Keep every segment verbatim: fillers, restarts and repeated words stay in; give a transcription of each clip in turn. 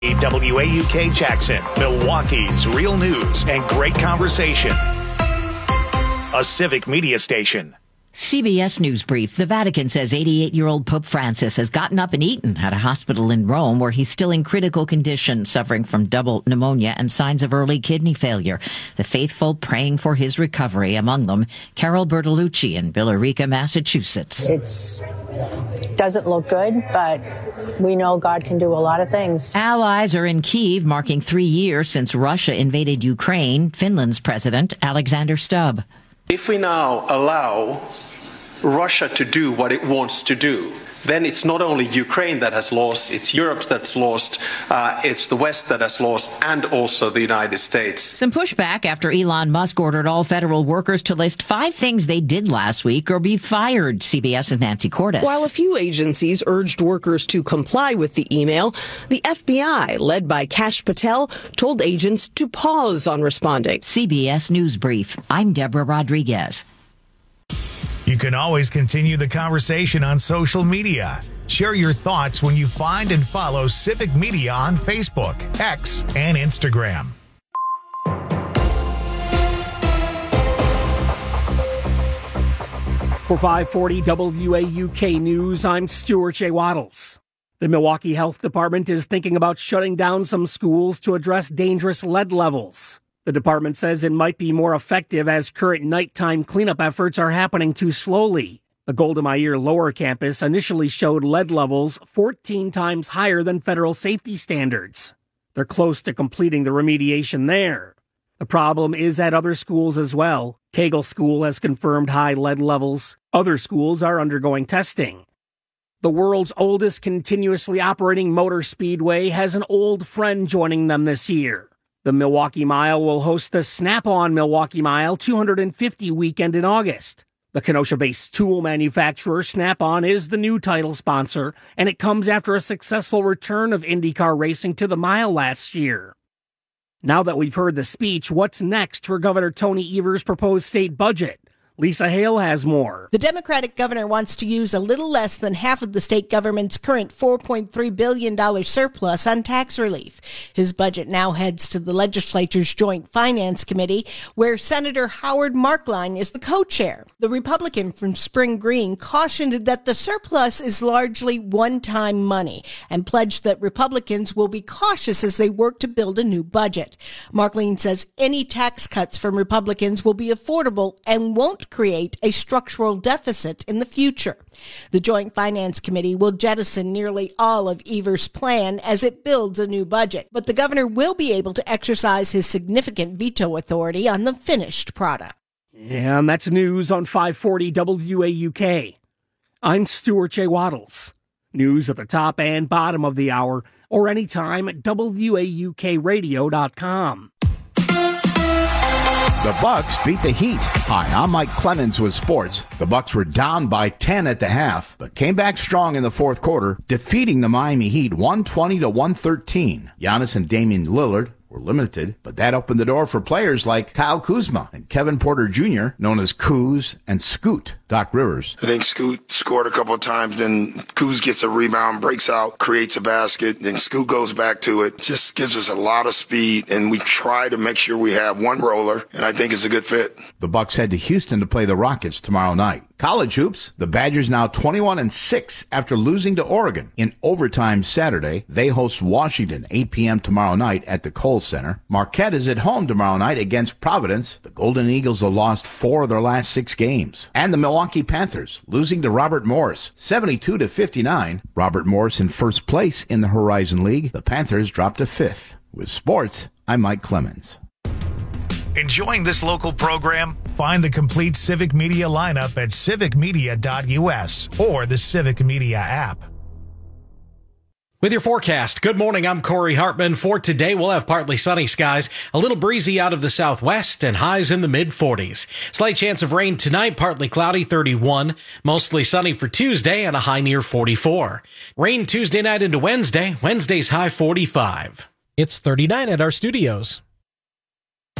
W A U K Jackson, Milwaukee's real news and great conversation. A civic media station. C B S News Brief. The Vatican says eighty-eight-year-old Pope Francis has gotten up and eaten at a hospital in Rome where he's still in critical condition, suffering from double pneumonia and signs of early kidney failure. The faithful praying for his recovery, among them Carol Bertolucci in Billerica, Massachusetts. It doesn't look good, but we know God can do a lot of things. Allies are in Kyiv, marking three years since Russia invaded Ukraine. Finland's President Alexander Stubb. If we now allow Russia to do what it wants to do, then it's not only Ukraine that has lost, it's Europe that's lost, uh, it's the West that has lost, and also the United States. Some pushback after Elon Musk ordered all federal workers to list five things they did last week or be fired. CBS's Nancy Cordes. While a few agencies urged workers to comply with the email, the F B I, led by Kash Patel, told agents to pause on responding. C B S News Brief. I'm Deborah Rodriguez. You can always continue the conversation on social media. Share your thoughts when you find and follow Civic Media on Facebook, X, and Instagram. For five forty W A U K News, I'm Stuart J. Waddles. The Milwaukee Health Department is thinking about shutting down some schools to address dangerous lead levels. The department says it might be more effective as current nighttime cleanup efforts are happening too slowly. The Golda Meir Lower Campus initially showed lead levels fourteen times higher than federal safety standards. They're close to completing the remediation there. The problem is at other schools as well. Kegel School has confirmed high lead levels. Other schools are undergoing testing. The world's oldest continuously operating motor speedway has an old friend joining them this year. The Milwaukee Mile will host the Snap-on Milwaukee Mile two hundred fifty weekend in August. The Kenosha-based tool manufacturer Snap-on is the new title sponsor, and it comes after a successful return of IndyCar racing to the mile last year. Now that we've heard the speech, what's next for Governor Tony Evers' proposed state budget? Lisa Hale has more. The Democratic governor wants to use a little less than half of the state government's current four point three billion dollars surplus on tax relief. His budget now heads to the legislature's Joint Finance Committee, where Senator Howard Markline is the co-chair. The Republican from Spring Green cautioned that the surplus is largely one-time money and pledged that Republicans will be cautious as they work to build a new budget. Markline says any tax cuts from Republicans will be affordable and won't create a structural deficit in the future. The Joint Finance Committee will jettison nearly all of Evers' plan as it builds a new budget, but the governor will be able to exercise his significant veto authority on the finished product. And that's news on five forty W A U K. I'm Stuart J. Waddles. News at the top and bottom of the hour or anytime at W A U K radio dot com. The Bucks beat the Heat. Hi, I'm Mike Clemens with sports. The Bucks were down by ten at the half, but came back strong in the fourth quarter, defeating the Miami Heat one twenty to one thirteen. Giannis and Damian Lillard were limited, but that opened the door for players like Kyle Kuzma and Kevin Porter Junior, known as Kuz and Scoot. Doc Rivers. I think Scoot scored a couple of times, then Kuz gets a rebound, breaks out, creates a basket, then Scoot goes back to it. Just gives us a lot of speed, and we try to make sure we have one roller, and I think it's a good fit. The Bucks head to Houston to play the Rockets tomorrow night. College hoops, the Badgers now twenty-one and six after losing to Oregon. In overtime Saturday, they host Washington eight p.m. tomorrow night at the Kohl Center. Marquette is at home tomorrow night against Providence. The Golden Eagles have lost four of their last six games. And the Milwaukee Panthers losing to Robert Morris seventy-two to fifty-nine. Robert Morris in first place in the Horizon League. The Panthers dropped to fifth. With sports, I'm Mike Clemens. Enjoying this local program? Find the complete Civic Media lineup at civic media dot u s or the Civic Media app. With your forecast, good morning, I'm Corey Hartman. For today, we'll have partly sunny skies, a little breezy out of the southwest, and highs in the mid-forties. Slight chance of rain tonight, partly cloudy, thirty-one. Mostly sunny for Tuesday, and a high near forty-four. Rain Tuesday night into Wednesday, Wednesday's high forty-five. It's thirty-nine at our studios.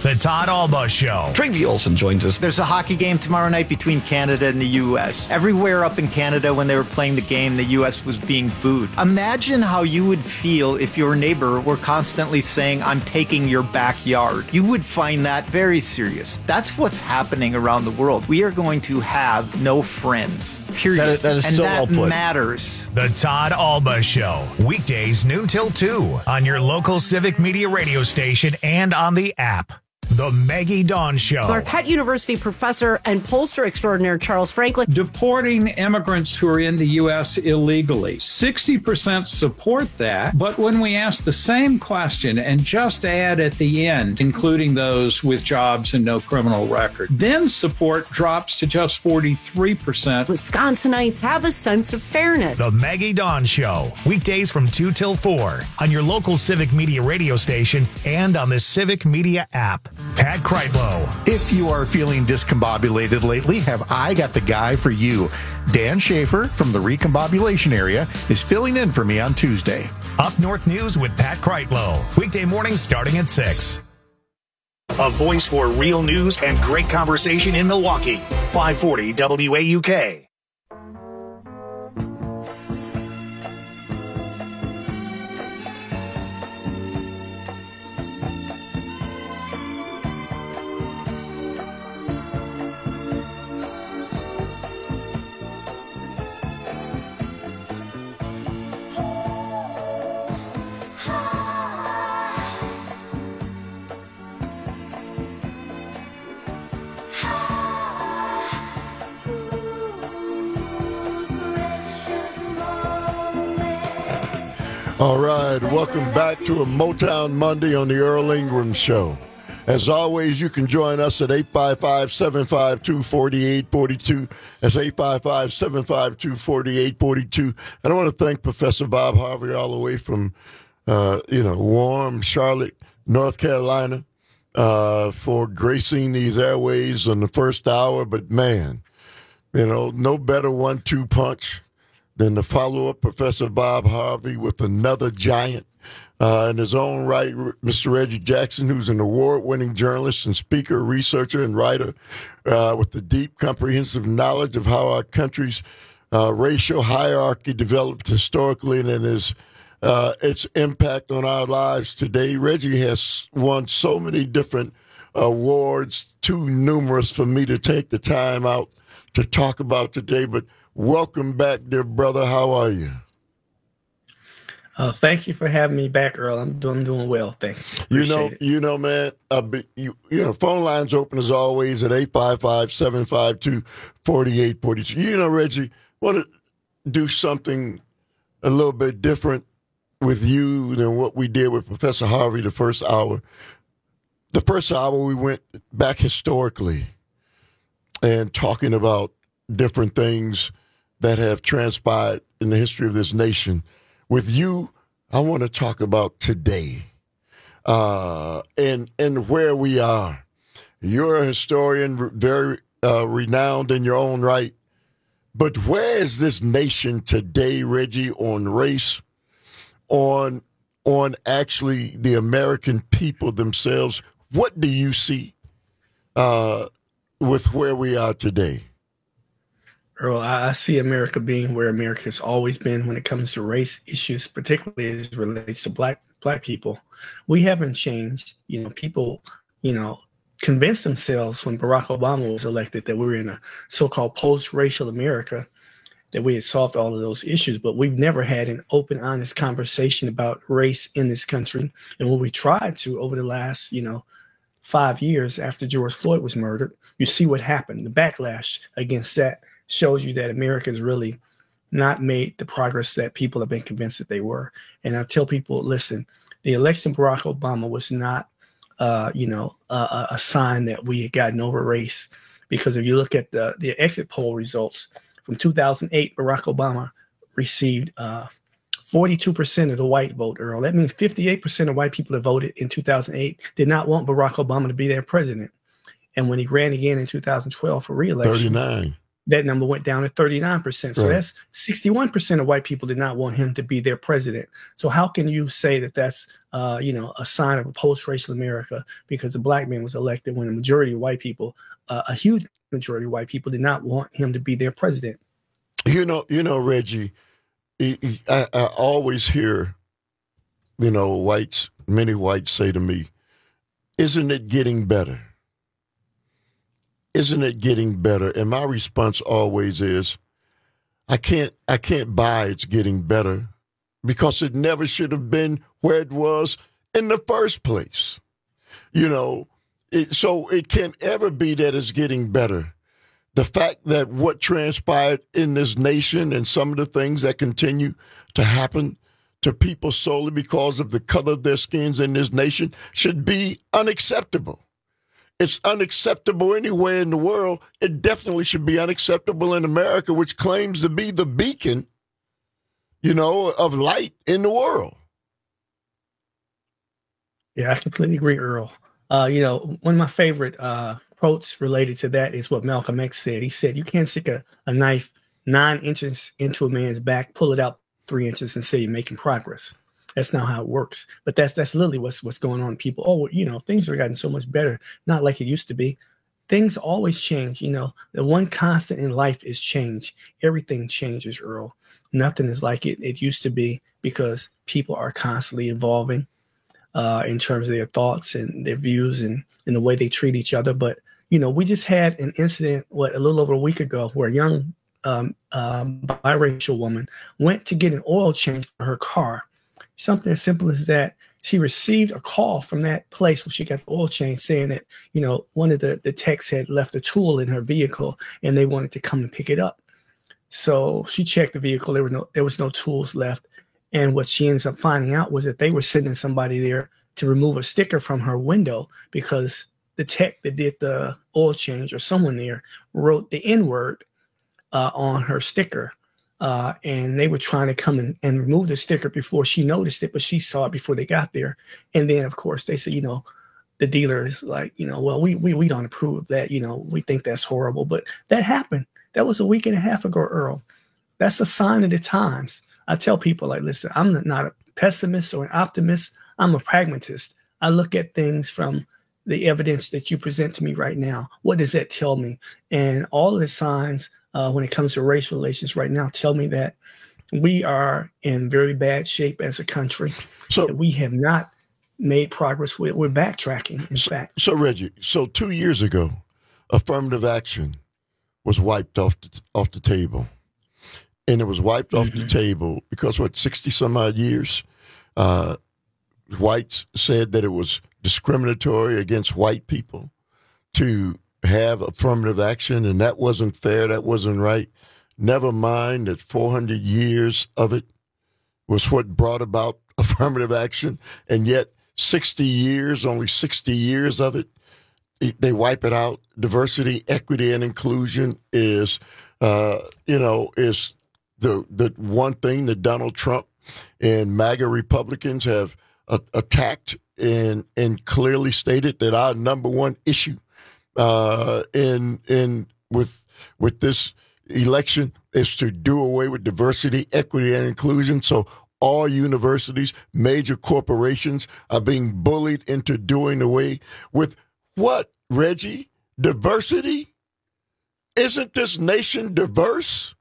The Todd Alba Show. Travi Olson joins us. There's a hockey game tomorrow night between Canada and the U S. Everywhere up in Canada when they were playing the game, the U S was being booed. Imagine how you would feel if your neighbor were constantly saying, I'm taking your backyard. You would find that very serious. That's what's happening around the world. We are going to have no friends, period. That, that is and so that well put. matters. The Todd Alba Show. Weekdays noon till two on your local Civic Media radio station and on the app. The Maggie Dawn Show. Marquette University professor and pollster extraordinaire Charles Franklin. Deporting immigrants who are in the U S illegally. sixty percent support that. But when we ask the same question and just add at the end, including those with jobs and no criminal record, then support drops to just forty-three percent. Wisconsinites have a sense of fairness. The Maggie Dawn Show. Weekdays from two till four on your local Civic Media radio station and on the Civic Media app. Pat Kreitlow. If you are feeling discombobulated lately, have I got the guy for you. Dan Schaefer from the Recombobulation area is filling in for me on Tuesday. Up North News with Pat Kreitlow. Weekday mornings starting at six. A voice for real news and great conversation in Milwaukee. five forty W A U K. All right, welcome back to a Motown Monday on the Earl Ingram Show. As always, you can join us at eight five five, seven five two, four eight four two. That's eight five five, seven five two, four eight four two. And I want to thank Professor Bob Harvey all the way from, uh, you know, warm Charlotte, North Carolina, uh, for gracing these airways on the first hour. But, man, you know, no better one two punch than to follow up Professor Bob Harvey with another giant uh, in his own right, Mister Reggie Jackson, who's an award-winning journalist and speaker, researcher, and writer uh, with the deep, comprehensive knowledge of how our country's uh, racial hierarchy developed historically and its, uh, its impact on our lives today. Reggie has won so many different awards, too numerous for me to take the time out to talk about today, but welcome back, dear brother. How are you? Uh, thank you for having me back, Earl. I'm doing doing well. Thanks. You know, it. you know, man. Uh, you, you know, phone lines open as always at eight five five, seven five two, four eight four two. You know, Reggie, want to do something a little bit different with you than what we did with Professor Harvey the first hour. The first hour we went back historically and talking about different things that have transpired in the history of this nation. With you, I want to talk about today uh, and and where we are. You're a historian, very uh, renowned in your own right. But where is this nation today, Reggie, on race, on on actually the American people themselves? What do you see uh, with where we are today? Earl, I see America being where America has always been when it comes to race issues, particularly as it relates to black black people. We haven't changed. You know, people, you know, convinced themselves when Barack Obama was elected that we were in a so-called post-racial America, that we had solved all of those issues. But we've never had an open, honest conversation about race in this country. And when we tried to over the last, you know, five years after George Floyd was murdered, you see what happened. The backlash against that shows you that America has really not made the progress that people have been convinced that they were. And I tell people, listen, the election of Barack Obama was not, uh, you know, a, a sign that we had gotten over race. Because if you look at the, the exit poll results from two thousand eight, Barack Obama received uh, forty-two percent of the white vote, Earl. That means fifty-eight percent of white people that voted in two thousand eight did not want Barack Obama to be their president. And when he ran again in two thousand twelve for re-election, thirty-nine that number went down to thirty-nine percent. So Right. that's sixty-one percent of white people did not want him to be their president. So how can you say that that's, uh, you know, a sign of a post-racial America because a black man was elected when a majority of white people, uh, a huge majority of white people did not want him to be their president? You know, you know, Reggie, I, I, I always hear, you know, whites, many whites say to me, isn't it getting better? Isn't it getting better? And my response always is, I can't, I can't buy it's getting better because it never should have been where it was in the first place. You know, it, so it can't ever be that it's getting better. The fact that what transpired in this nation and some of the things that continue to happen to people solely because of the color of their skins in this nation should be unacceptable. It's unacceptable anywhere in the world. It definitely should be unacceptable in America, which claims to be the beacon, you know, of light in the world. Yeah, I completely agree, Earl. Uh, you know, one of my favorite uh, quotes related to that is what Malcolm X said. He said, you can't stick a, a knife nine inches into a man's back, pull it out three inches and say you're making progress. That's not how it works. But that's that's literally what's what's going on. People, oh, you know, things have gotten so much better. Not like it used to be. Things always change. You know, the one constant in life is change. Everything changes, Earl. Nothing is like it, it used to be because people are constantly evolving uh, in terms of their thoughts and their views and, and the way they treat each other. But, you know, we just had an incident, what, a little over a week ago where a young um, um, biracial woman went to get an oil change for her car. Something as simple as that. She received a call from that place where she got the oil change saying that, you know, one of the, the techs had left a tool in her vehicle and they wanted to come and pick it up. So she checked the vehicle. There were no, there was no tools left. And what she ends up finding out was that they were sending somebody there to remove a sticker from her window because the tech that did the oil change or someone there wrote the N-word uh, on her sticker. Uh, and they were trying to come in and remove the sticker before she noticed it, but she saw it before they got there. And then, of course, they said, you know, the dealer is like, you know, well, we we we don't approve of that. You know, we think that's horrible. But that happened. That was a week and a half ago, Earl. That's a sign of the times. I tell people, like, listen, I'm not a pessimist or an optimist. I'm a pragmatist. I look at things from the evidence that you present to me right now. What does that tell me? And all of the signs Uh, when it comes to race relations right now, tell me that we are in very bad shape as a country. So that we have not made progress. We're, we're backtracking, in so, fact. So, Reggie, so two years ago, affirmative action was wiped off the, off the table. And it was wiped mm-hmm. off the table because, what, sixty some odd years, uh, whites said that it was discriminatory against white people to have affirmative action, and that wasn't fair, that wasn't right. Never mind that four hundred years of it was what brought about affirmative action, and yet sixty years, only sixty years of it, they wipe it out. Diversity, equity, and inclusion is, uh, you know, is the the one thing that Donald Trump and MAGA Republicans have uh, attacked and and clearly stated that our number one issue Uh, in in with with this election is to do away with diversity, equity, and inclusion. So all universities, major corporations are being bullied into doing away with what, Reggie? Diversity? Isn't this nation diverse?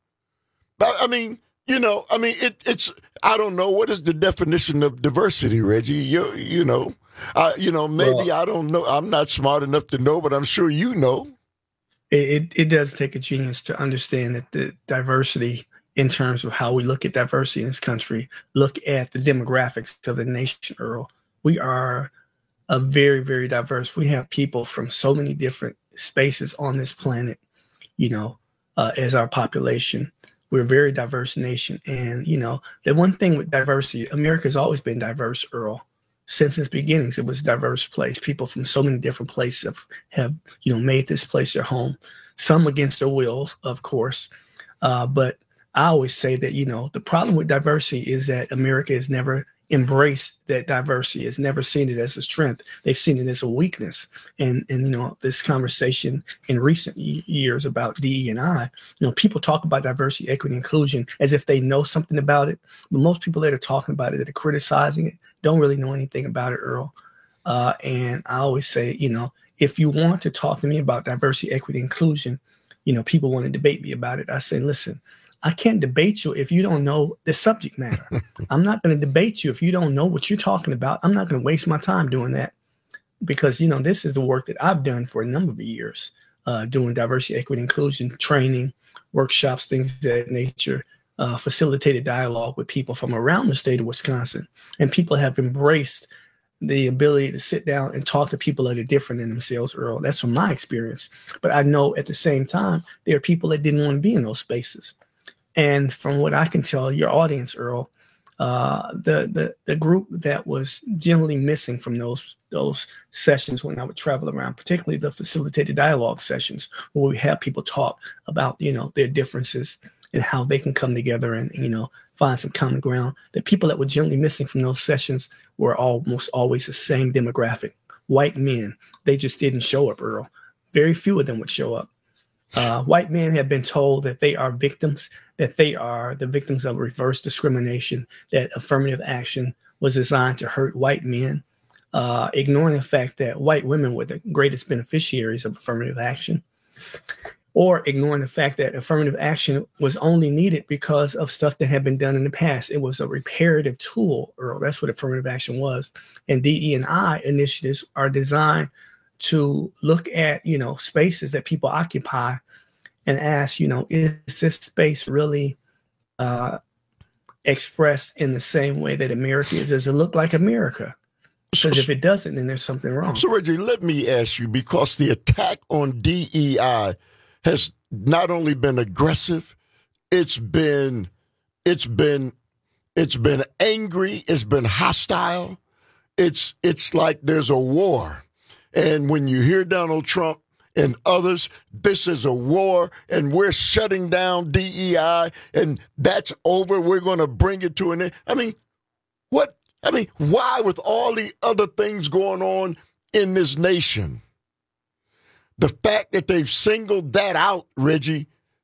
I mean, you know, I mean, it, it's, I don't know, what is the definition of diversity, Reggie? You, you know. Uh, you know, maybe well, I don't know. I'm not smart enough to know, but I'm sure you know. It, it it does take a genius to understand that the diversity in terms of how we look at diversity in this country, look at the demographics of the nation, Earl. We are a very, very diverse. We have people from so many different spaces on this planet, you know, uh, as our population. We're a very diverse nation. And, you know, the one thing with diversity, America's always been diverse, Earl. Since its beginnings, it was a diverse place. People from so many different places have, have you know, made this place their home. Some against their will, of course. Uh, but I always say that, you know, the problem with diversity is that America has never embraced that diversity, has never seen it as a strength. They've seen it as a weakness. And, and you know, this conversation in recent years about D E and I, you know, people talk about diversity, equity, inclusion as if they know something about it. But most people that are talking about it, that are criticizing it, don't really know anything about it, Earl. Uh, and I always say, you know, if you want to talk to me about diversity, equity, inclusion, you know, people want to debate me about it. I say, listen, I can't debate you if you don't know the subject matter. I'm not going to debate you if you don't know what you're talking about. I'm not going to waste my time doing that because, you know, this is the work that I've done for a number of years, uh, doing diversity, equity, inclusion, training, workshops, things of that nature, uh, facilitated dialogue with people from around the state of Wisconsin. And people have embraced the ability to sit down and talk to people that are different than themselves, Earl. That's from my experience. But I know at the same time, there are people that didn't want to be in those spaces. And from what I can tell your audience, Earl, uh, the, the the group that was generally missing from those those sessions when I would travel around, particularly the facilitated dialogue sessions, where we have people talk about, you know, their differences and how they can come together and, you know, find some common ground. The people that were generally missing from those sessions were almost always the same demographic, white men. They just didn't show up, Earl. Very few of them would show up. Uh, white men have been told that they are victims, that they are the victims of reverse discrimination, that affirmative action was designed to hurt white men, uh, ignoring the fact that white women were the greatest beneficiaries of affirmative action, or ignoring the fact that affirmative action was only needed because of stuff that had been done in the past. It was a reparative tool, Earl. That's what affirmative action was. And D E and I initiatives are designed to look at, you know, spaces that people occupy and ask, you know, is this space really uh, expressed in the same way that America is? Does it look like America? Because if it doesn't, then there's something wrong. So, Reggie, let me ask you, because the attack on D E I has not only been aggressive, it's been, it's been, it's been angry, it's been hostile. It's, it's like there's a war. And when you hear Donald Trump and others, this is a war and we're shutting down D E I and that's over. We're going to bring it to an end. I mean, what? I mean, why, with all the other things going on in this nation, the fact that they've singled that out, Reggie,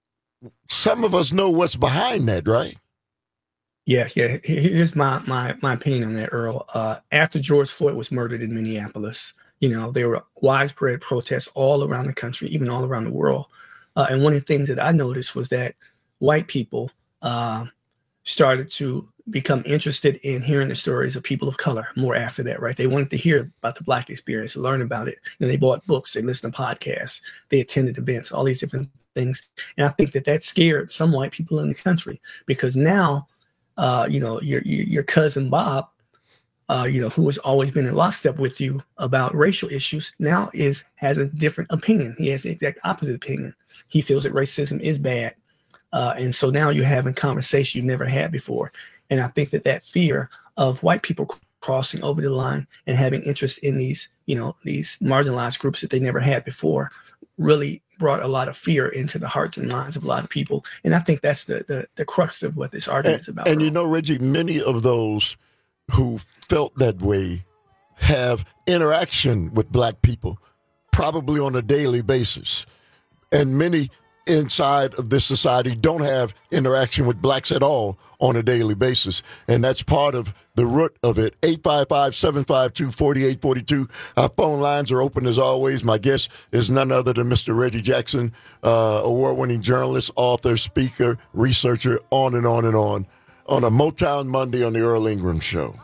some of us know what's behind that, right? Yeah, yeah. Here's my my my opinion on that, Earl. Uh, after George Floyd was murdered in Minneapolis, you know, there were widespread protests all around the country, even all around the world. Uh, and one of the things that I noticed was that white people uh, started to become interested in hearing the stories of people of color more after that, right? They wanted to hear about the Black experience, learn about it. And they bought books, they listened to podcasts, they attended events, all these different things. And I think that that scared some white people in the country because now, uh, you know, your, your, your cousin Bob, Uh, you know, who has always been in lockstep with you about racial issues, now is has a different opinion. He has the exact opposite opinion. He feels that racism is bad. Uh, and so now you're having conversations you've never had before. And I think that that fear of white people crossing over the line and having interest in these, you know, these marginalized groups that they never had before really brought a lot of fear into the hearts and minds of a lot of people. And I think that's the the, the crux of what this argument is about. And, you know, Reggie, many of those who felt that way have interaction with Black people, probably on a daily basis. And many inside of this society don't have interaction with Blacks at all on a daily basis. And that's part of the root of it. eight five five, seven five two, four eight four two. Our phone lines are open as always. My guest is none other than Mister Reggie Jackson, uh, award-winning journalist, author, speaker, researcher, on and on and on. On a Motown Monday on the Earl Ingram Show.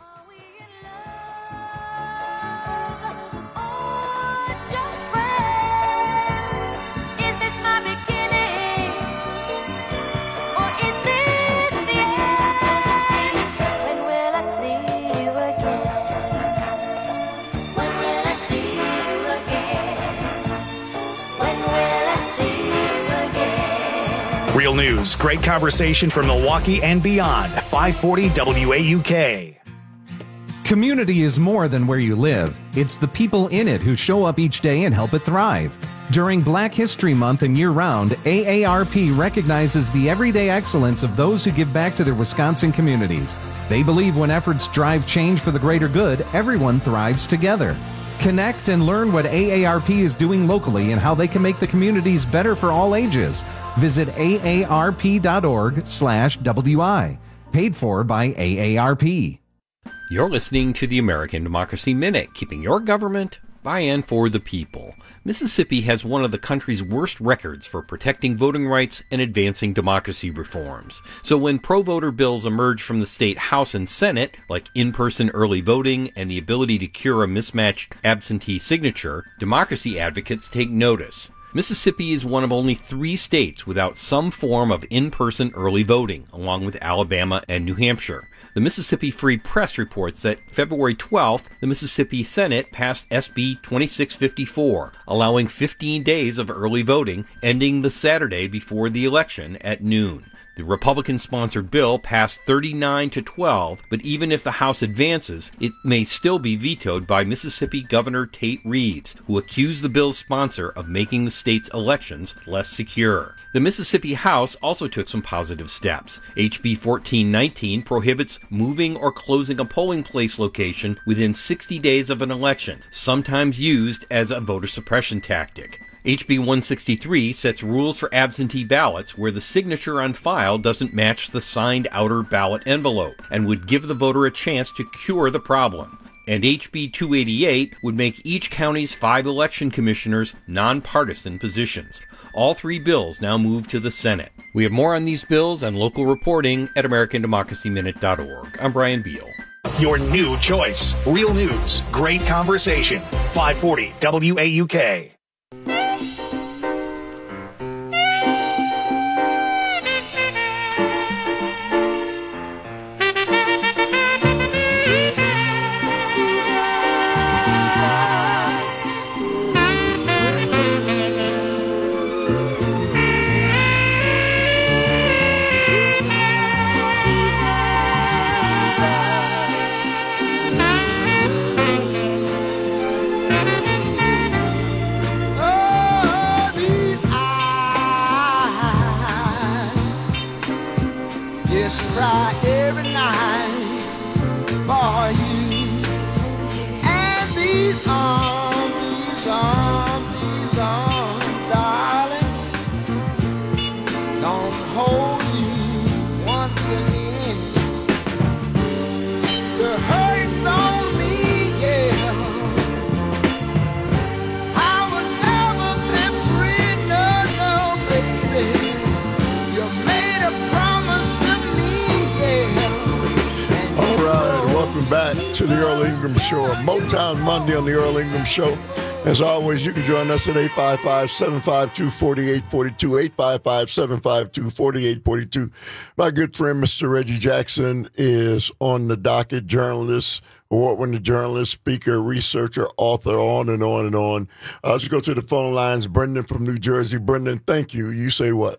Real news, great conversation from Milwaukee and beyond. five forty W A U K. Community is more than where you live. It's the people in it who show up each day and help it thrive. During Black History Month and year-round, A A R P recognizes the everyday excellence of those who give back to their Wisconsin communities. They believe when efforts drive change for the greater good, everyone thrives together. Connect and learn what A A R P is doing locally and how they can make the communities better for all ages. Visit aarp.org slash WI. Paid for by A A R P. You're listening to the American Democracy Minute, keeping your government by and for the people. Mississippi has one of the country's worst records for protecting voting rights and advancing democracy reforms. So when pro-voter bills emerge from the state House and Senate, like in-person early voting and the ability to cure a mismatched absentee signature, democracy advocates take notice. Mississippi is one of only three states without some form of in-person early voting, along with Alabama and New Hampshire. The Mississippi Free Press reports that February twelfth, the Mississippi Senate passed S B twenty-six fifty-four, allowing fifteen days of early voting, ending the Saturday before the election at noon. The Republican-sponsored bill passed thirty-nine to twelve, but even if the House advances, it may still be vetoed by Mississippi Governor Tate Reeves, who accused the bill's sponsor of making the state's elections less secure. The Mississippi House also took some positive steps. H B fourteen nineteen prohibits moving or closing a polling place location within sixty days of an election, sometimes used as a voter suppression tactic. H B one sixty-three sets rules for absentee ballots where the signature on file doesn't match the signed outer ballot envelope and would give the voter a chance to cure the problem. And H B two eighty-eight would make each county's five election commissioners nonpartisan positions. All three bills now move to the Senate. We have more on these bills and local reporting at American Democracy Minute dot org. I'm Brian Beal. Your new choice. Real news. Great conversation. five forty W A U K. To the Earl Ingram Show, a Motown Monday on the Earl Ingram Show. As always, you can join us at eight five five, seven five two, four eight four two, eight five five, seven five two, four eight four two. My good friend, Mister Reggie Jackson, is on the docket, journalist, award-winning journalist, speaker, researcher, author, on and on and on. Uh, let's go to the phone lines. Brendan from New Jersey. Brendan, thank you. You say what?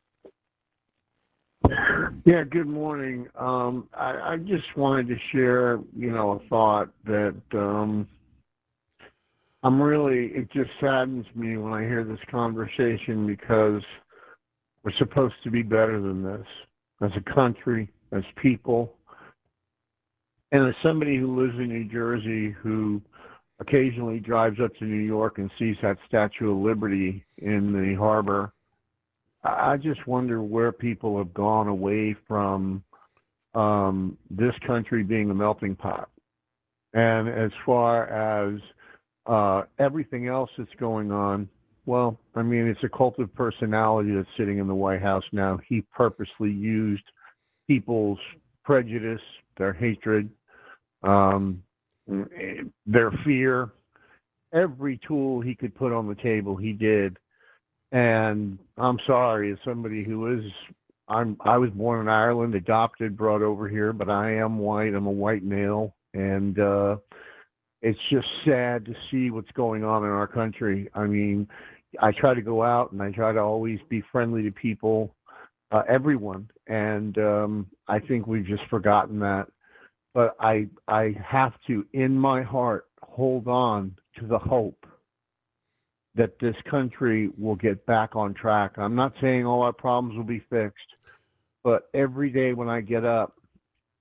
Yeah, good morning. Um, I, I just wanted to share, you know, a thought that um, I'm really, it just saddens me when I hear this conversation because we're supposed to be better than this as a country, as people. And as somebody who lives in New Jersey who occasionally drives up to New York and sees that Statue of Liberty in the harbor, I just wonder where people have gone away from um, this country being a melting pot. And as far as uh, everything else that's going on, well, I mean, it's a cult of personality that's sitting in the White House now. He purposely used people's prejudice, their hatred, um, their fear. Every tool he could put on the table, he did. And I'm sorry, as somebody who is, I'm, I was born in Ireland, adopted, brought over here, but I am white. I'm a white male. And uh, it's just sad to see what's going on in our country. I mean, I try to go out and I try to always be friendly to people, uh, everyone. And um, I think we've just forgotten that. But I, I have to, in my heart, hold on to the hope that this country will get back on track. I'm not saying all our problems will be fixed, but every day when I get up,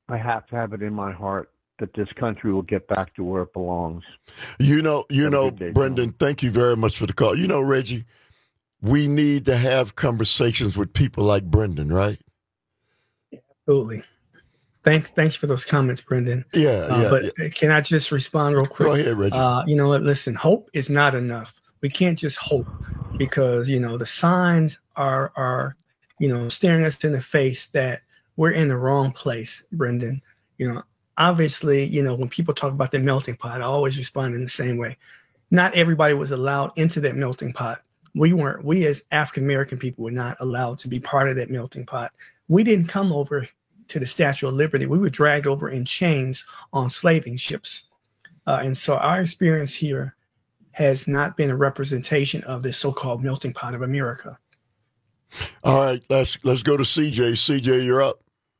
I have to have it in my heart that this country will get back to where it belongs. You know, you Have a know, good day, Brendan, thank you very much for the call. You know, Reggie, we need to have conversations with people like Brendan, right? Absolutely. Thanks, thanks for those comments, Brendan. Yeah, uh, yeah. But yeah. can I just respond real quick? Go ahead, Reggie. Uh, you know what? Listen, hope is not enough. We can't just hope because you know the signs are are you know staring us in the face that we're in the wrong place, Brendan. You know, obviously, you know when people talk about the melting pot, I always respond in the same way. Not everybody was allowed into that melting pot. We weren't. We as African American people were not allowed to be part of that melting pot. We didn't come over to the Statue of Liberty. We were dragged over in chains on slaving ships. Uh, and so our experience here has not been a representation of this so-called melting pot of America. All right, let's let's go to C J. C J, you're up.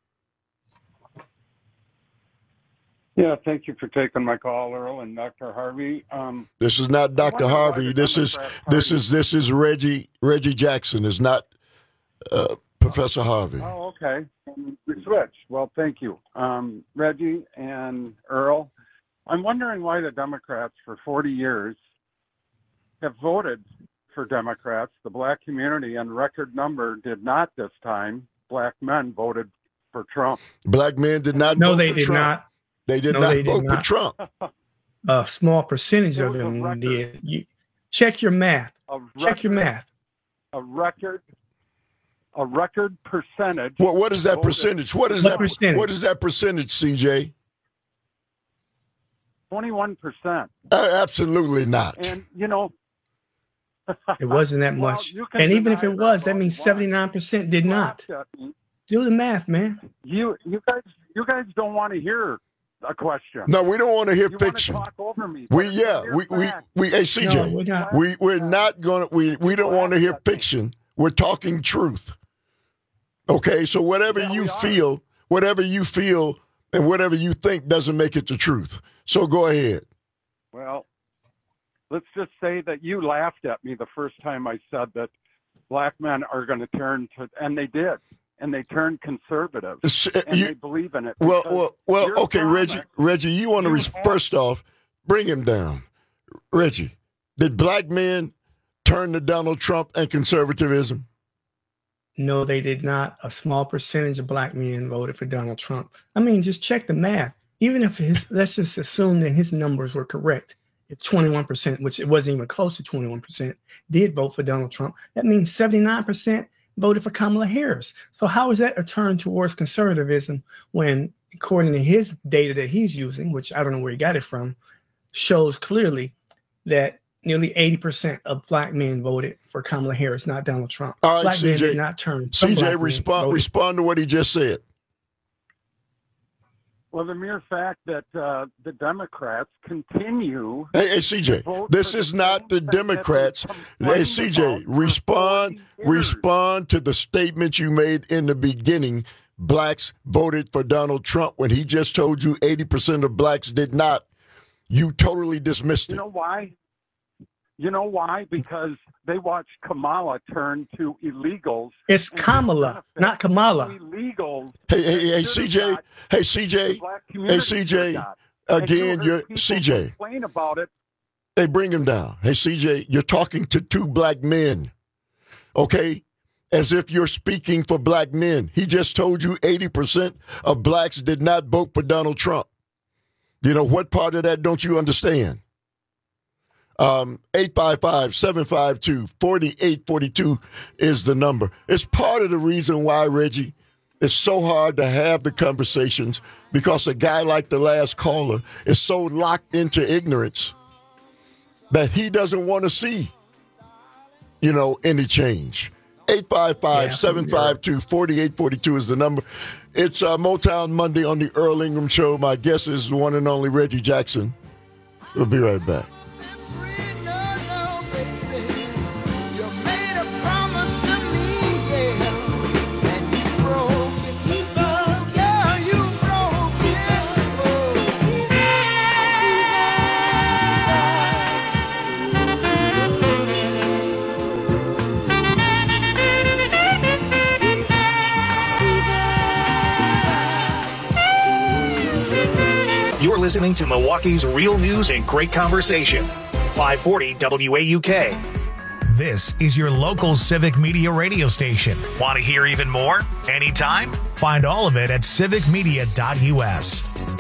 Yeah, thank you for taking my call, Earl and Doctor Harvey. Um, This is not Doctor Harvey. This is this is this is Reggie Reggie Jackson. It's not uh, Professor Harvey. Oh, okay. We switched. Well, thank you. Um, Reggie and Earl, I'm wondering why the Democrats for forty years have voted for Democrats. The black community in record number did not this time. Black men voted for Trump. Black men did not No, vote they for did Trump. not. They did No, not they did vote for not. Trump. A small percentage of them did. You, check your math. A Check your record- math. A record, a record percentage. What what is that voted- percentage? What is What that percentage? what is that percentage, C J? twenty-one percent. Uh, absolutely not. And, you know, It wasn't that Well, much. you can And even if deny it was, that that means vote. seventy-nine percent did not. laughed at me. Do the math, man. You, you guys, you guys don't want to hear a question. No, we don't want to hear you fiction. Want to talk over me. We But yeah, here's we, we fact. we hey C J, No, we're not. we we're not gonna we we don't want to hear fiction. We're talking truth. Okay, so whatever Yeah, you we are. feel, whatever you feel, and whatever you think doesn't make it the truth. So go ahead. Well, let's just say that you laughed at me the first time I said that black men are going to turn to, and they did, and they turned conservative, S- and you- they believe in it. Well, because well, well. your Okay, promise- Reggie, Reggie, you want to you res- have- first off bring him down, Reggie. Did black men turn to Donald Trump and conservatism? No, they did not. A small percentage of black men voted for Donald Trump. I mean, just check the math. Even if his, let's just assume that his numbers were correct. It's twenty-one percent, which it wasn't even close to twenty-one percent, did vote for Donald Trump. That means seventy-nine percent voted for Kamala Harris. So how is that a turn towards conservatism when, according to his data that he's using, which I don't know where he got it from, shows clearly that nearly eighty percent of black men voted for Kamala Harris, not Donald Trump. All right, black men C J. did not turn. Some C J, black men respond voted. respond to what he just said. Well, the mere fact that uh, the Democrats continue. Hey, hey, C J, vote this for is the not same the thing that they Democrats. complained Hey, C J, about for respond, forty years. respond to the statement you made in the beginning. Blacks voted for Donald Trump when he just told you eighty percent of blacks did not. You totally dismissed You it. know why? You know why? Because they watched Kamala turn to illegals. It's and Kamala, benefit not Kamala. Illegals. Hey, hey, hey, that C should J, have got hey, C J, the black hey, community C should J, have got. And again, you heard you're people C J. complain about it. Hey, bring him down. Hey, C J, you're talking to two black men, okay? As if you're speaking for black men. He just told you eighty percent of blacks did not vote for Donald Trump. You know, what part of that don't you understand? Um, eight five five, seven five two, four eight four two is the number. It's part of the reason why, Reggie, it's so hard to have the conversations because a guy like the last caller is so locked into ignorance that he doesn't want to see, you know, any change. eight five five, seven five two, four eight four two is the number. It's uh, Motown Monday on the Earl Ingram Show. My guest is the one and only Reggie Jackson. We'll be right back. listening to Milwaukee's real news and great conversation. five forty W A U K. This is your local civic media radio station. Want to hear even more? Anytime? Find all of it at civic media dot U S.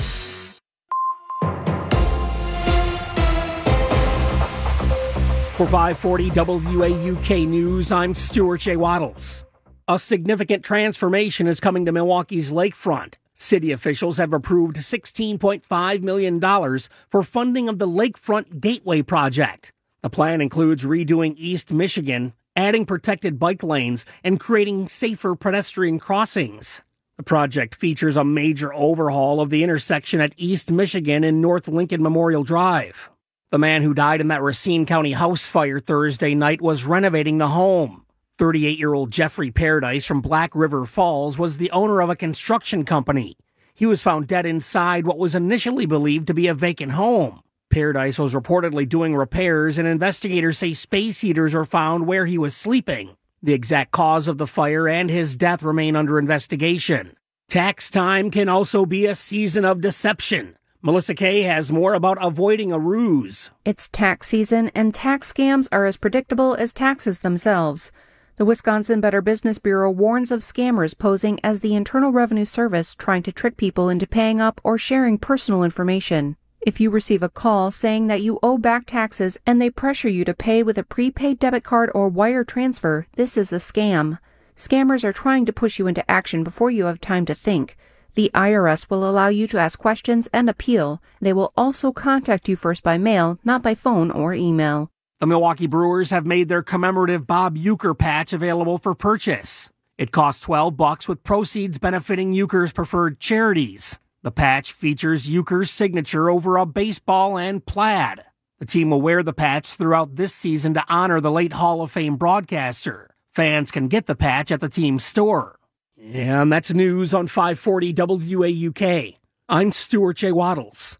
For five forty W A U K News, I'm Stuart J. Waddles. A significant transformation is coming to Milwaukee's lakefront. City officials have approved sixteen point five million dollars for funding of the Lakefront Gateway project. The plan includes redoing East Michigan, adding protected bike lanes, and creating safer pedestrian crossings. The project features a major overhaul of the intersection at East Michigan and North Lincoln Memorial Drive. The man who died in that Racine County house fire Thursday night was renovating the home. thirty-eight-year-old Jeffrey Paradise from Black River Falls was the owner of a construction company. He was found dead inside what was initially believed to be a vacant home. Paradise was reportedly doing repairs, and investigators say space heaters were found where he was sleeping. The exact cause of the fire and his death remain under investigation. Tax time can also be a season of deception. Melissa Kay has more about avoiding a ruse. It's tax season, and tax scams are as predictable as taxes themselves. The Wisconsin Better Business Bureau warns of scammers posing as the Internal Revenue Service trying to trick people into paying up or sharing personal information. If you receive a call saying that you owe back taxes and they pressure you to pay with a prepaid debit card or wire transfer, this is a scam. Scammers are trying to push you into action before you have time to think. The I R S will allow you to ask questions and appeal. They will also contact you first by mail, not by phone or email. The Milwaukee Brewers have made their commemorative Bob Uecker patch available for purchase. It costs twelve bucks with proceeds benefiting Uecker's preferred charities. The patch features Uecker's signature over a baseball and plaid. The team will wear the patch throughout this season to honor the late Hall of Fame broadcaster. Fans can get the patch at the team's store. And that's news on five forty W A U K. I'm Stuart J. Waddles.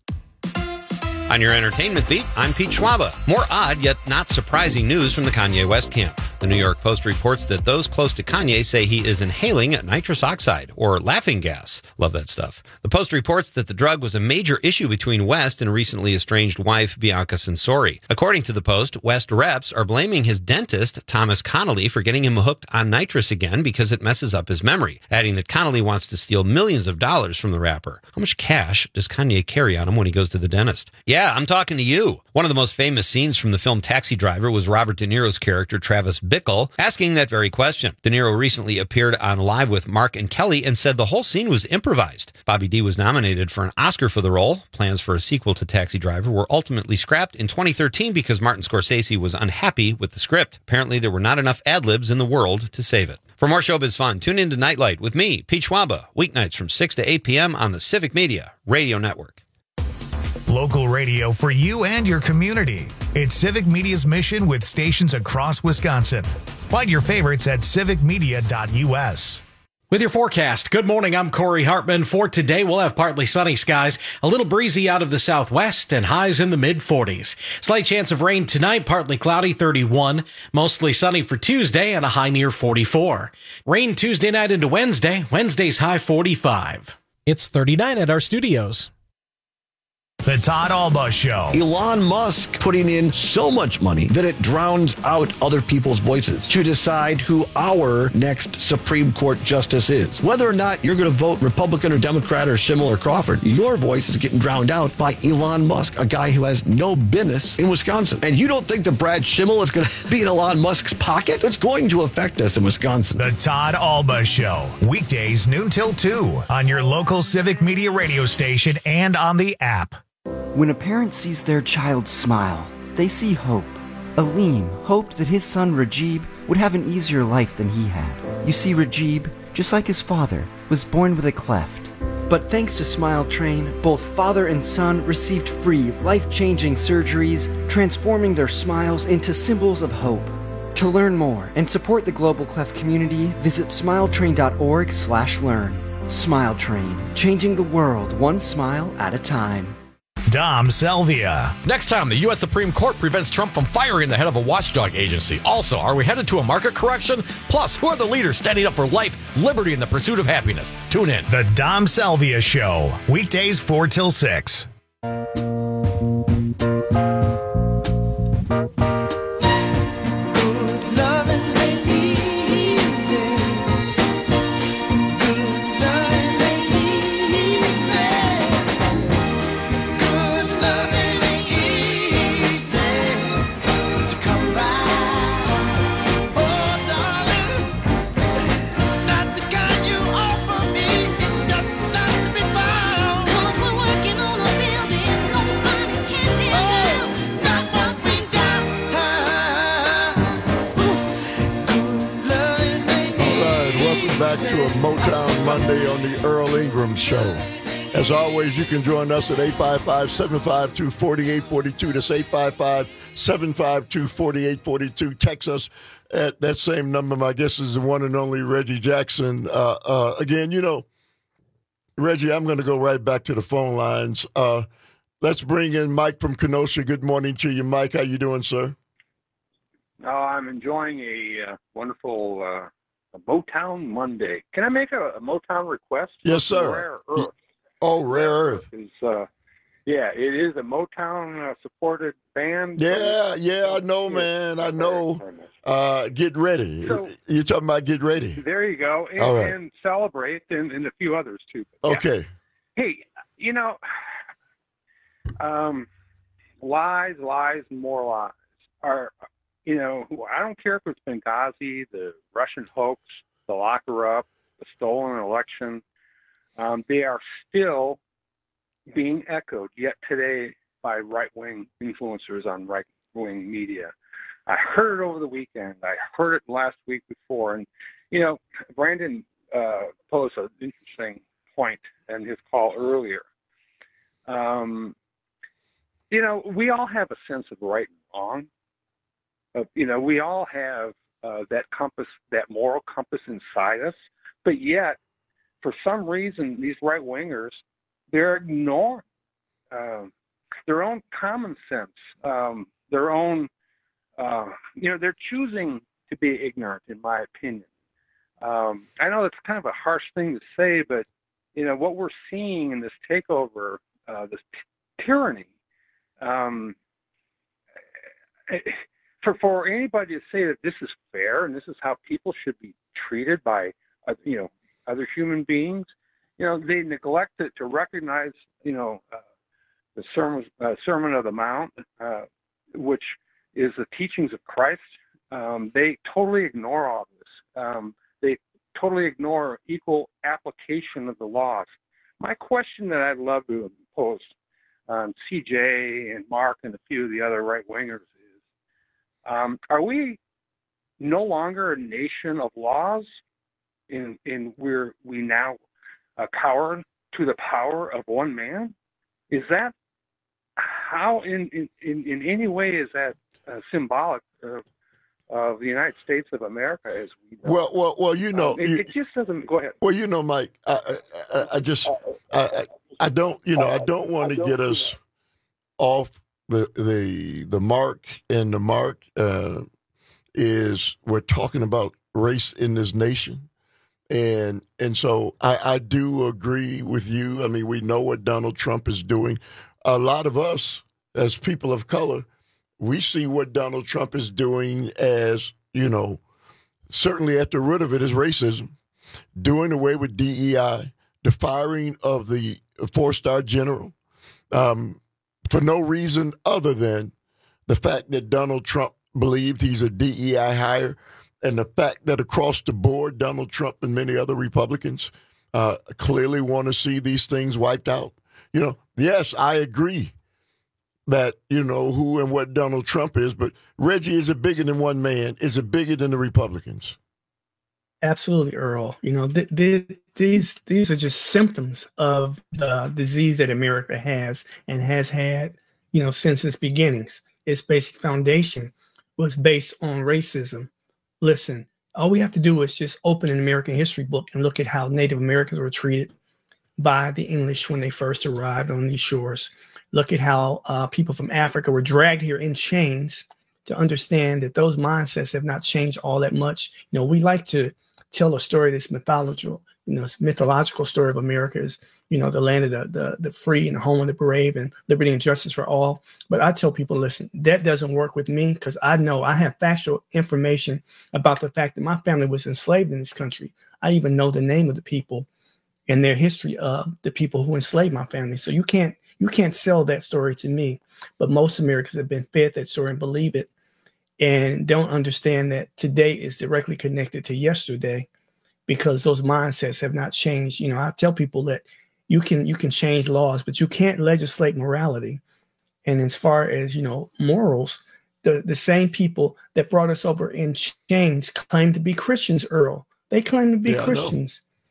On your entertainment beat, I'm Pete Schwaba. More odd yet not surprising news from the Kanye West camp. The New York Post reports that those close to Kanye say he is inhaling nitrous oxide, or laughing gas. Love that stuff. The Post reports that the drug was a major issue between West and recently estranged wife Bianca Censori. According to the Post, West reps are blaming his dentist, Thomas Connolly, for getting him hooked on nitrous again because it messes up his memory, adding that Connolly wants to steal millions of dollars from the rapper. How much cash does Kanye carry on him when he goes to the dentist? Yeah, I'm talking to you. One of the most famous scenes from the film Taxi Driver was Robert De Niro's character, Travis Bickle, asking that very question. De Niro recently appeared on Live with Mark and Kelly and said the whole scene was improvised. Bobby D was nominated for an Oscar for the role. Plans for a sequel to Taxi Driver were ultimately scrapped in twenty thirteen because Martin Scorsese was unhappy with the script. Apparently, there were not enough ad-libs in the world to save it. For more showbiz fun, tune in to Nightlight with me, Pete Schwaba, weeknights from six to eight p.m. on the Civic Media Radio Network. Local radio for you and your community. It's Civic Media's mission with stations across Wisconsin. Find your favorites at civic media dot U S. With your forecast, good morning, I'm Corey Hartman. For today, we'll have partly sunny skies, a little breezy out of the southwest, and highs in the mid-forties. Slight chance of rain tonight, partly cloudy, thirty-one. Mostly sunny for Tuesday, and a high near forty-four. Rain Tuesday night into Wednesday, Wednesday's high forty-five. It's thirty-nine at our studios. The Todd Alba Show. Elon Musk putting in so much money that it drowns out other people's voices to decide who our next Supreme Court justice is. Whether or not you're going to vote Republican or Democrat or Schimmel or Crawford, your voice is getting drowned out by Elon Musk, a guy who has no business in Wisconsin. And you don't think that Brad Schimmel is going to be in Elon Musk's pocket? It's going to affect us in Wisconsin. The Todd Alba Show. Weekdays noon till two on your local Civic Media radio station and on the app. When a parent sees their child smile, they see hope. Aleem hoped that his son Rajib would have an easier life than he had. You see, Rajib, just like his father, was born with a cleft. But thanks to Smile Train, both father and son received free, life-changing surgeries, transforming their smiles into symbols of hope. To learn more and support the global cleft community, visit smiletrain.org slash learn. Smile Train, changing the world one smile at a time. Dom Selvia. Next time, the U S Supreme Court prevents Trump from firing the head of a watchdog agency. Also, are we headed to a market correction? Plus, who are the leaders standing up for life, liberty, and the pursuit of happiness? Tune in. The Dom Selvia Show. Weekdays four till six. Motown Monday on the Earl Ingram Show. As always, you can join us at eight five five, seven five two, four eight four two. That's eight five five, seven five two, four eight four two. Text us at that same number. My guest is the one and only Reggie Jackson. Uh, uh, again, you know, Reggie, I'm going to go right back to the phone lines. Uh, let's bring in Mike from Kenosha. Good morning to you, Mike. How you doing, sir? Oh, I'm enjoying a uh, wonderful uh, a Motown Monday. Can I make a, a Motown request? Yes, sir. Rare Earth. Oh, Rare Earth. Is, uh, yeah, it is a Motown uh, supported band. Yeah, yeah, I know, man. I know. Uh, get ready. So, You're talking about Get Ready. There you go. And, All right. and Celebrate and, and a few others, too. Yeah. Okay. Hey, you know, um, lies, lies, and more lies are, you know, I don't care if it's Benghazi, the Russian hoax, the locker up, the stolen election. Um, they are still being echoed yet today by right-wing influencers on right-wing media. I heard it over the weekend. I heard it last week before. And, you know, Brandon uh, posed an interesting point in his call earlier. Um, you know, we all have a sense of right and wrong. Uh, you know, we all have uh, that compass, that moral compass inside us. But yet, for some reason, these right-wingers, they're ignoring uh, their own common sense, um, their own, uh, you know, they're choosing to be ignorant, in my opinion. Um, I know it's kind of a harsh thing to say, but, you know, what we're seeing in this takeover, uh, this t- tyranny, um, for, for anybody to say that this is fair and this is how people should be treated by, uh, you know, other human beings, you know, they neglect it to recognize, you know, uh, the Sermon, uh, Sermon of the Mount, uh, which is the teachings of Christ. Um, they totally ignore all this. Um, they totally ignore equal application of the laws. My question that I'd love to pose on C J and Mark and a few of the other right-wingers is, um, are we no longer a nation of laws? In, in where we now uh, cower to the power of one man? Is that how in, in, in, in any way is that uh, symbolic of, of the United States of America as we know? Well, well, well, you know. Um, it, you, it just doesn't, go ahead. Well, you know, Mike, I, I, I just, I, I don't, you know, I don't want to get us off the, the, the mark, and the mark uh, is we're talking about race in this nation. And and so I, I do agree with you. I mean, we know what Donald Trump is doing. A lot of us, as people of color, we see what Donald Trump is doing as, you know, certainly at the root of it is racism, doing away with D E I, the firing of the four-star general um, for no reason other than the fact that Donald Trump believed he's a D E I hire. And the fact that across the board, Donald Trump and many other Republicans uh, clearly want to see these things wiped out. You know, yes, I agree that, you know, who and what Donald Trump is, but Reggie, is it bigger than one man? Is it bigger than the Republicans? Absolutely, Earl. You know, th- th- these these are just symptoms of the disease that America has and has had, you know, since its beginnings. Its basic foundation was based on racism. Listen, all we have to do is just open an American history book and look at how Native Americans were treated by the English when they first arrived on these shores. Look at how uh, people from Africa were dragged here in chains to understand that those mindsets have not changed all that much. You know, we like to tell a story that's mythological. You know, this mythological story of America is, you know, the land of the, the, the free and the home of the brave and liberty and justice for all. But I tell people, listen, that doesn't work with me because I know I have factual information about the fact that my family was enslaved in this country. I even know the name of the people and their history of the people who enslaved my family. So you can't you can't sell that story to me. But most Americans have been fed that story and believe it and don't understand that today is directly connected to yesterday, because those mindsets have not changed. You know, I tell people that you can you can change laws, but you can't legislate morality. And as far as, you know, morals, the, the same people that brought us over in chains claim to be Christians, Earl. They claim to be yeah, Christians.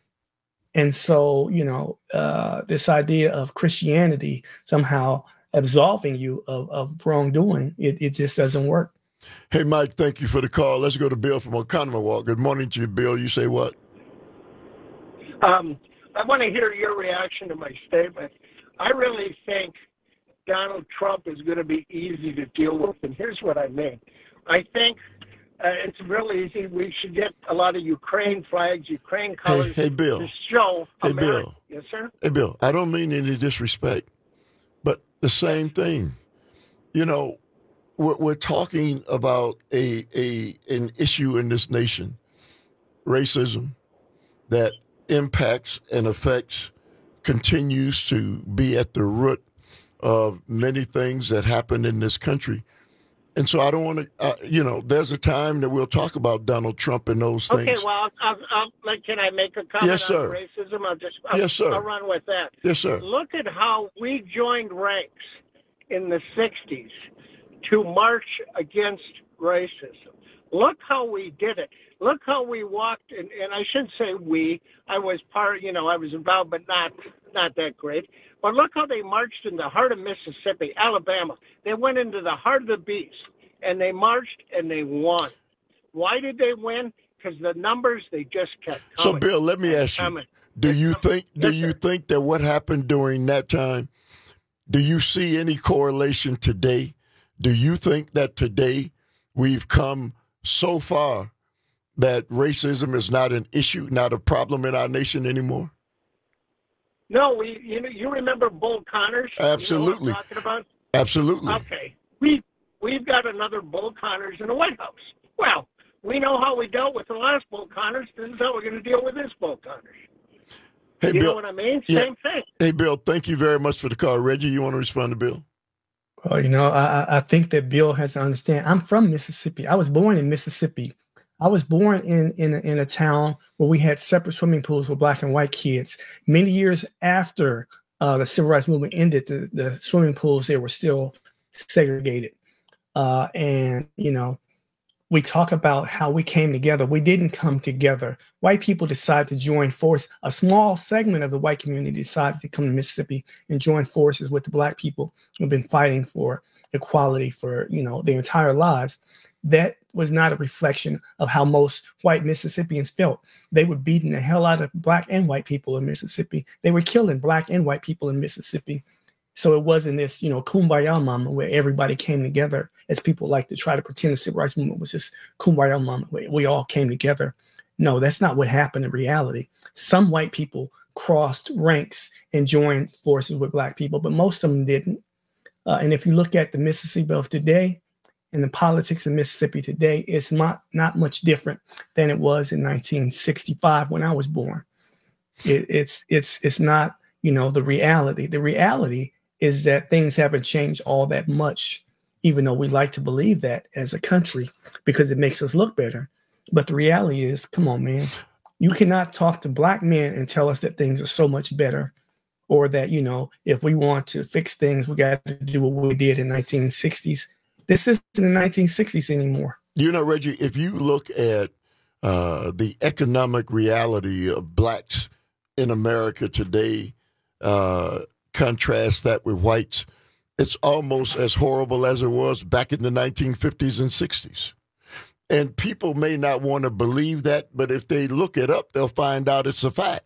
And so, you know, uh, this idea of Christianity somehow absolving you of, of wrongdoing, it, it just doesn't work. Hey, Mike, thank you for the call. Let's go to Bill from Oconomowoc. Good morning to you, Bill. You say what? Um, I want to hear your reaction to my statement. I really think Donald Trump is going to be easy to deal with, and here's what I mean. I think uh, it's real easy. We should get a lot of Ukraine flags, Ukraine colors hey, hey, Bill. to show Hey, America. Bill. Yes, sir? Hey, Bill, I don't mean any disrespect, but the same thing. You know, we're, we're talking about a a an issue in this nation, racism, that impacts and affects, continues to be at the root of many things that happen in this country. And so I don't want to, uh, you know, there's a time that we'll talk about Donald Trump and those things. Okay, well, I'll, I'll, like, can I make a comment Yes, sir. on racism? I'll just I'll, Yes, sir. I'll run with that. Yes, sir. Look at how we joined ranks in the sixties to march against racism. Look how we did it. Look how we walked, and, and I shouldn't say we. I was part, you know, I was involved, but not not that great. But look how they marched in the heart of Mississippi, Alabama. They went into the heart of the beast, and they marched, and they won. Why did they win? Because the numbers, they just kept coming. So, Bill, let me ask you: coming. Do you think? Do you think that what happened during that time? Do you see any correlation today? Do you think that today we've come so far that racism is not an issue, not a problem in our nation anymore? No, we. You know, you remember Bull Connors? Absolutely. You know what I'm talking about? Absolutely. Okay, we we've got another Bull Connors in the White House. Well, we know how we dealt with the last Bull Connors. This is how we're going to deal with this Bull Connors. Hey, you Bill, know what I mean? yeah. Same thing. Hey, Bill, thank you very much for the call. Reggie, you want to respond to Bill? Well, you know, I, I think that Bill has to understand. I'm from Mississippi. I was born in Mississippi. I was born in in a, in a town where we had separate swimming pools for black and white kids. Many years after uh, the civil rights movement ended, the, the swimming pools, they were still segregated. Uh, and, you know, we talk about how we came together. We didn't come together. White people decided to join force. A small segment of the white community decided to come to Mississippi and join forces with the black people who've been fighting for equality for, you know, their entire lives. That was not a reflection of how most white Mississippians felt. They were beating the hell out of black and white people in Mississippi. They were killing black and white people in Mississippi. So it wasn't this, you know, kumbaya mama where everybody came together, as people like to try to pretend the civil rights movement was just kumbaya mama where we all came together. No, that's not what happened in reality. Some white people crossed ranks and joined forces with black people, but most of them didn't. Uh, and if you look at the Mississippi of today and the politics of Mississippi today, it's not, not much different than it was in nineteen sixty-five when I was born. It, it's it's it's not, you know, the reality. The reality is that things haven't changed all that much, even though we like to believe that as a country because it makes us look better. But the reality is, come on, man, you cannot talk to black men and tell us that things are so much better, or that, you know, if we want to fix things, we got to do what we did in nineteen sixties. This isn't the nineteen sixties anymore. You know, Reggie, if you look at uh, the economic reality of blacks in America today, uh, contrast that with whites, it's almost as horrible as it was back in the nineteen fifties and sixties. And people may not want to believe that, but if they look it up, they'll find out it's a fact.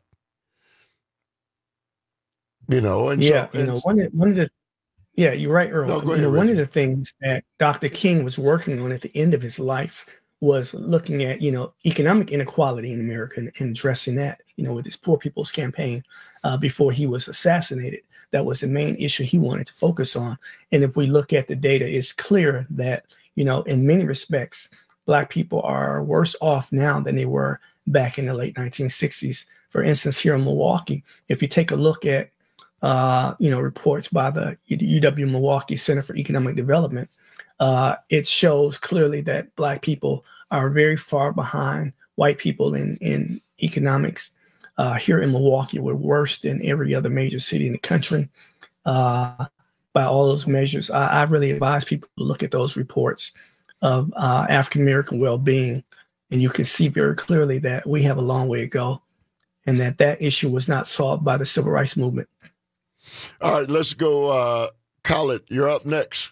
You know, and yeah, so, you know, one of, one of the, yeah, you're right, Earl. No, go you know, ahead, one Reggie. of the things that Doctor King was working on at the end of his life was looking at, you know, economic inequality in America and, and addressing that, you know, with his Poor People's Campaign uh, before he was assassinated. That was the main issue he wanted to focus on. And if we look at the data, it's clear that, you know, in many respects, black people are worse off now than they were back in the late nineteen sixties. For instance, here in Milwaukee, if you take a look at, uh, you know, reports by the U W Milwaukee Center for Economic Development, uh, it shows clearly that black people are very far behind white people in, in economics. Uh, here in Milwaukee, we're worse than every other major city in the country uh, by all those measures. I, I really advise people to look at those reports of uh, African-American well-being, and you can see very clearly that we have a long way to go. and that that issue was not solved by the civil rights movement. All right, let's go. Uh, Khaled, you're up next.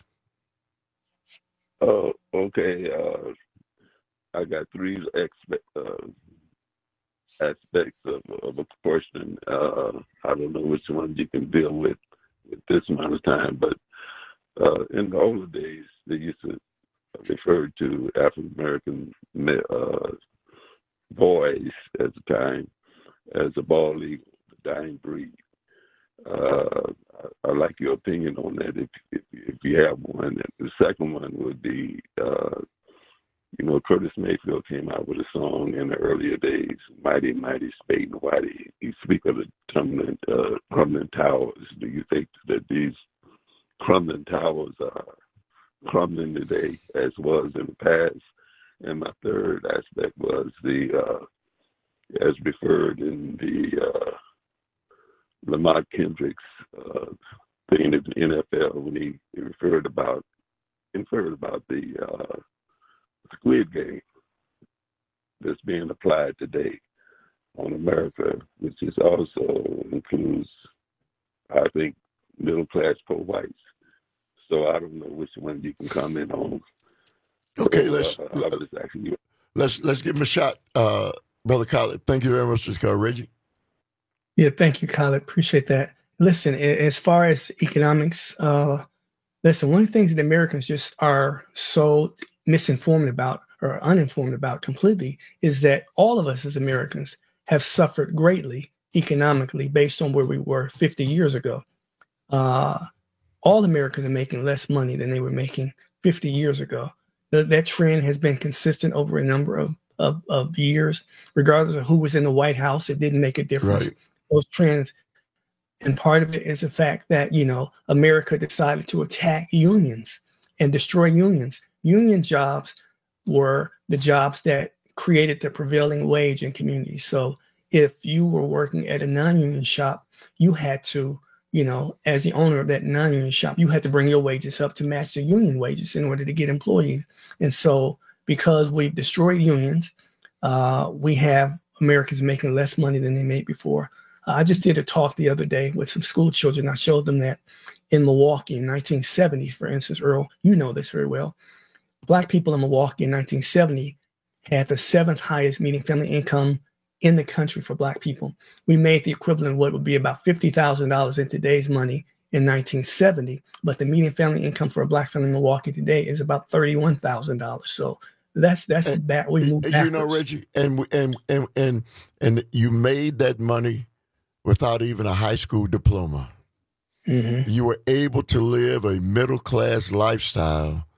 Oh, okay. Uh, I got three expe- uh, aspects of, of a question. Uh, I don't know which one you can deal with with this amount of time, but uh, in the older days, they used to refer to African American uh, boys at the time as a bald eagle, the dying breed. Uh, I, I like your opinion on that if, if if you have one. And the second one would be, uh, you know, Curtis Mayfield came out with a song in the earlier days, Mighty, Mighty, Spade and Whitey. You speak of the crumbling, uh, crumbling towers. Do you think that these crumbling towers are crumbling today as was in the past? And my third aspect was the, uh, as referred in the uh, Lamont Kendrick's uh, thing in the N F L when he, he referred about inferred about the uh, Squid Game that's being applied today on America, which is also includes, I think, middle class poor whites. So I don't know which one you can comment on. Okay, so, let's uh, I was just asking you. let's let's give him a shot, uh, Brother Khaled. Thank you very much for the call, Reggie. Yeah, thank you, Khaled. Appreciate that. Listen, as far as economics, uh, listen, one of the things that Americans just are so misinformed about or uninformed about completely is that all of us as Americans have suffered greatly economically based on where we were fifty years ago. Uh, all Americans are making less money than they were making fifty years ago. The, that trend has been consistent over a number of, of, of years, regardless of who was in the White House. It didn't make a difference. Right. Those trends. And part of it is the fact that, you know, America decided to attack unions and destroy unions. Union jobs were the jobs that created the prevailing wage in communities. So if you were working at a non-union shop, you had to, you know, as the owner of that non-union shop, you had to bring your wages up to match the union wages in order to get employees. And so because we've destroyed unions, uh, we have Americans making less money than they made before. I just did a talk the other day with some school children. I showed them that in Milwaukee in nineteen seventy, for instance, Earl, you know this very well. Black people in Milwaukee in nineteen seventy had the seventh highest median family income in the country for Black people. We made the equivalent of what would be about fifty thousand dollars in today's money in nineteen seventy, but the median family income for a Black family in Milwaukee today is about thirty-one thousand dollars. So that's that's and, that we moved You know, Reggie, and and and and and you made that money without even a high school diploma. Mm-hmm. You were able to live a middle-class lifestyle,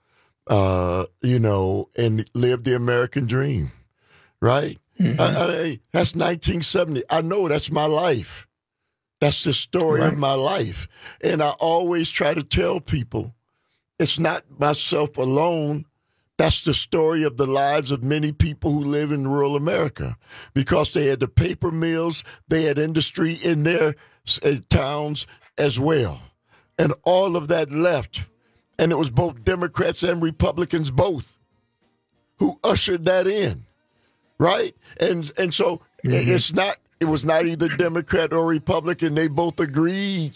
uh, you know, and live the American dream, right? Mm-hmm. I, I, that's nineteen seventy. I know that's my life. That's the story right. of my life. And I always try to tell people, it's not myself alone. That's the story of the lives of many people who live in rural America, because they had the paper mills, they had industry in their uh, towns as well. And all of that left. And it was both Democrats and Republicans, both, who ushered that in, right? And and so mm-hmm. it's not, it was not either Democrat or Republican. They both agreed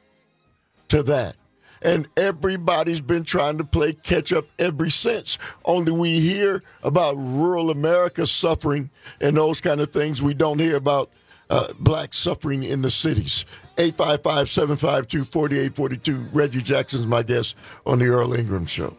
to that. And everybody's been trying to play catch up ever since. Only we hear about rural America suffering and those kind of things. We don't hear about uh, black suffering in the cities. eight five five, seven five two, four eight four two. Reggie Jackson's my guest on the Earl Ingram Show.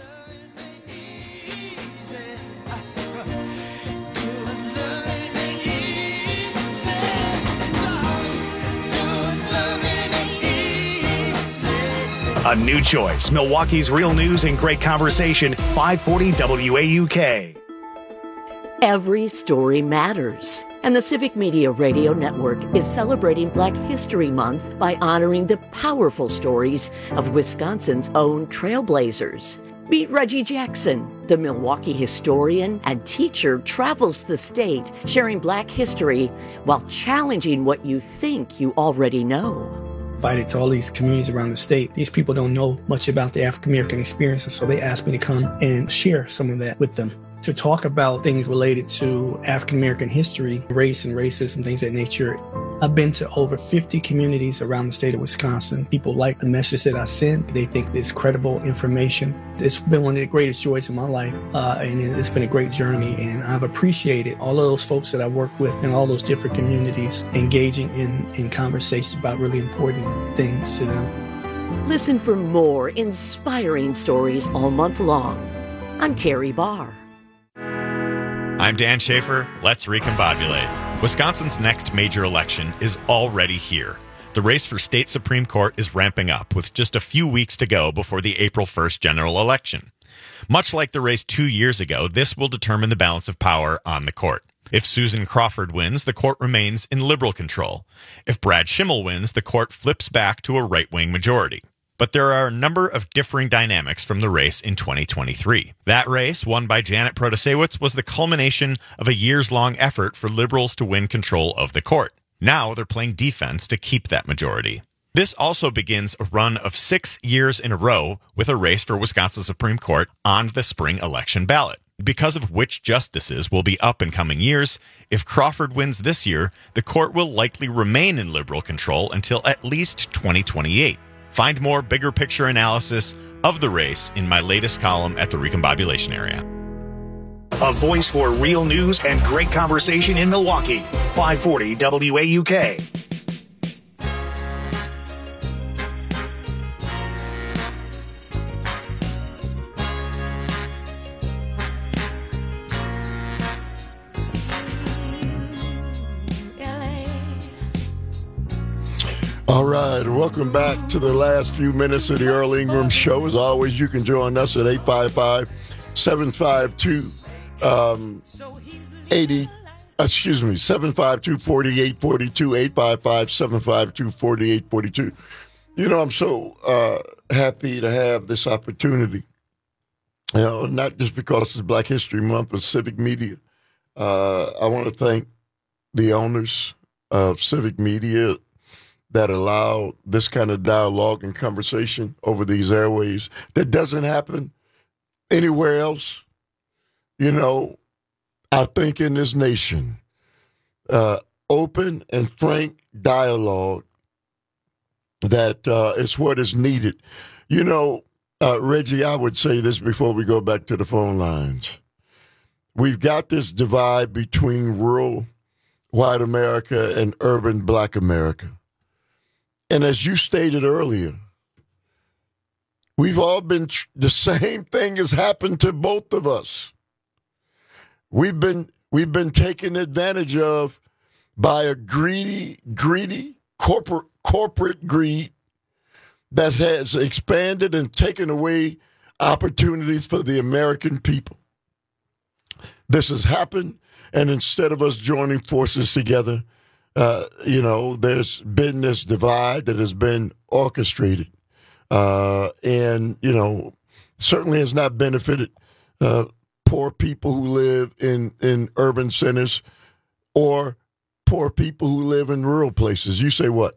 A new choice, Milwaukee's real news and great conversation, five forty W A U K. Every story matters, and the Civic Media Radio Network is celebrating Black History Month by honoring the powerful stories of Wisconsin's own trailblazers. Meet Reggie Jackson, the Milwaukee historian and teacher, travels the state sharing Black history while challenging what you think you already know. Invited to all these communities around the state. These people don't know much about the African American experience, and so they asked me to come and share some of that with them. to talk about things related to African American history, race and racism, things of that nature. I've been to over fifty communities around the state of Wisconsin. People like the message that I send. They think it's credible information. It's been one of the greatest joys of my life, uh, and it's been a great journey. And I've appreciated all of those folks that I work with in all those different communities engaging in, in conversations about really important things to them. Listen for more inspiring stories all month long. I'm Terry Barr. I'm Dan Schaefer. Let's recombobulate. Wisconsin's next major election is already here. The race for state Supreme Court is ramping up with just a few weeks to go before the April first general election. Much like the race two years ago, this will determine the balance of power on the court. If Susan Crawford wins, the court remains in liberal control. If Brad Schimmel wins, the court flips back to a right-wing majority. But there are a number of differing dynamics from the race in twenty twenty-three. That race, won by Janet Protasiewicz, was the culmination of a years-long effort for liberals to win control of the court. Now they're playing defense to keep that majority. This also begins a run of six years in a row with a race for Wisconsin Supreme Court on the spring election ballot. Because of which justices will be up in coming years, if Crawford wins this year, the court will likely remain in liberal control until at least twenty twenty-eight. Find more bigger picture analysis of the race in my latest column at the Recombobulation Area. A voice for real news and great conversation in Milwaukee. five forty W A U K. All right, welcome back to the last few minutes of the Earl Ingram Show. As always, you can join us at eight five five, seven five two, eighty, excuse me, seven five two, four eight four two, eight five five, seven five two, four eight four two. You know, I'm so uh, happy to have this opportunity, you know, not just because it's Black History Month, but Civic Media. Uh, I want to thank the owners of Civic Media that allow this kind of dialogue and conversation over these airwaves that doesn't happen anywhere else. You know, I think in this nation, uh, open and frank dialogue that uh, is what is needed. You know, uh, Reggie, I would say this before we go back to the phone lines. We've got this divide between rural white America and urban Black America. And as you stated earlier, we've all been, tr- the same thing has happened to both of us. We've been, we've been taken advantage of by a greedy, greedy corporate, corporate greed that has expanded and taken away opportunities for the American people. This has happened, and instead of us joining forces together, Uh, you know, there's been this divide that has been orchestrated uh, and, you know, certainly has not benefited uh, poor people who live in, in urban centers or poor people who live in rural places. You say what?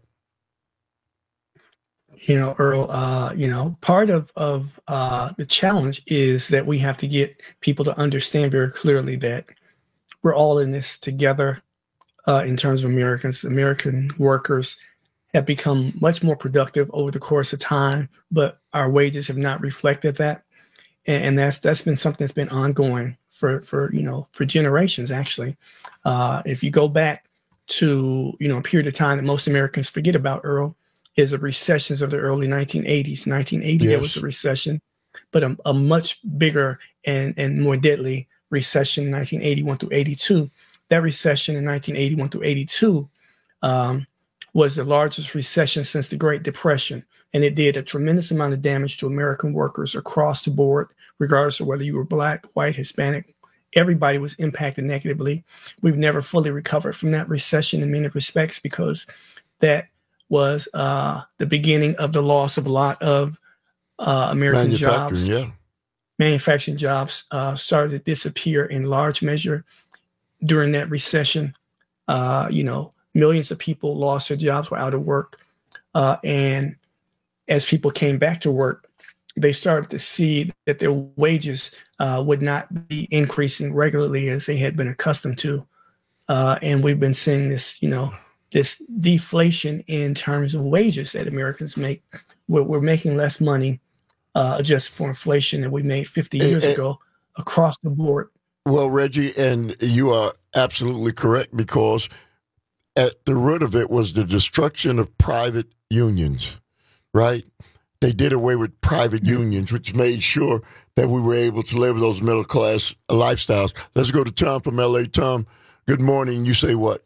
You know, Earl, uh, you know, part of, of uh, the challenge is that we have to get people to understand very clearly that we're all in this together. Uh, in terms of Americans, American workers have become much more productive over the course of time, but our wages have not reflected that. And, and that's that's been something that's been ongoing for, for you know, for generations, actually. Uh, if you go back to, you know, a period of time that most Americans forget about, Earl, is the recessions of the early nineteen eighties. nineteen eighty, yes. There was a recession, but a, a much bigger and, and more deadly recession in nineteen eighty-one through eighty-two. That recession in nineteen eighty-one through eighty-two um, was the largest recession since the Great Depression. And it did a tremendous amount of damage to American workers across the board, regardless of whether you were Black, white, Hispanic. Everybody was impacted negatively. We've never fully recovered from that recession in many respects because that was uh, the beginning of the loss of a lot of uh, American jobs. Yeah. Manufacturing jobs uh, started to disappear in large measure. During that recession, uh, you know, millions of people lost their jobs, were out of work. Uh, and as people came back to work, they started to see that their wages uh, would not be increasing regularly as they had been accustomed to. Uh, and we've been seeing this, you know, this deflation in terms of wages that Americans make. We're, we're making less money uh, just for inflation than we made fifty years and, ago across the board. Well, Reggie, and you are absolutely correct, because at the root of it was the destruction of private unions, right? They did away with private unions, which made sure that we were able to live those middle-class lifestyles. Let's go to Tom from L A. Tom, good morning. You say what?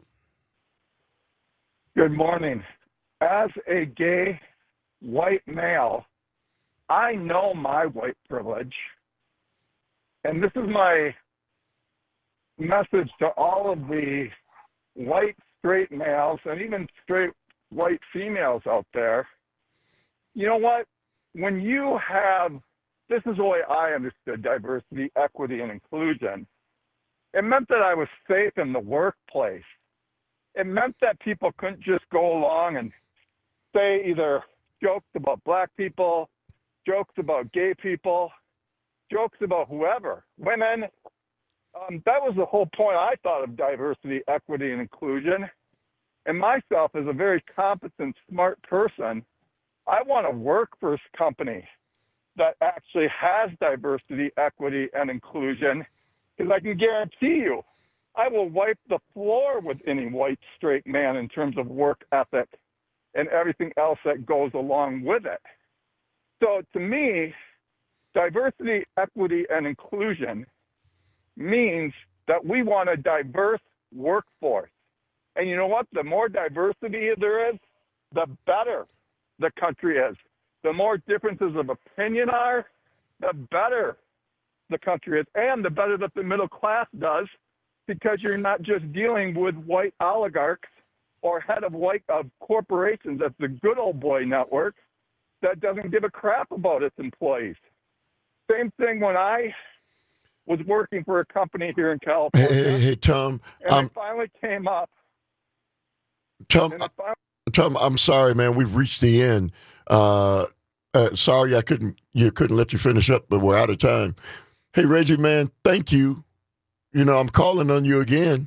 Good morning. As a gay white male, I know my white privilege. And this is my message to all of the white straight males and even straight white females out there. You know what? When you have, this is the way I understood diversity, equity, and inclusion. It meant that I was safe in the workplace. It meant that people couldn't just go along and say either jokes about black people, jokes about gay people, jokes about whoever, women. Um, that was the whole point I thought of diversity, equity, and inclusion. And myself, as a very competent, smart person, I want to work for a company that actually has diversity, equity, and inclusion, because I can guarantee you I will wipe the floor with any white straight man in terms of work ethic and everything else that goes along with it. So to me, diversity, equity, and inclusion means that we want a diverse workforce. And you know what? The more diversity there is, the better the country is. The more differences of opinion are, the better the country is, and the better that the middle class does, because you're not just dealing with white oligarchs or head of white of corporations. That's the good old boy network that doesn't give a crap about its employees. Same thing when I was working for a company here in California. Hey, hey, hey Tom. And um, it finally came up. Tom, finally- Tom, I'm sorry, man. We've reached the end. Uh, uh, sorry, I couldn't. You couldn't let you finish up, but we're out of time. Hey, Reggie, man, thank you. You know, I'm calling on you again.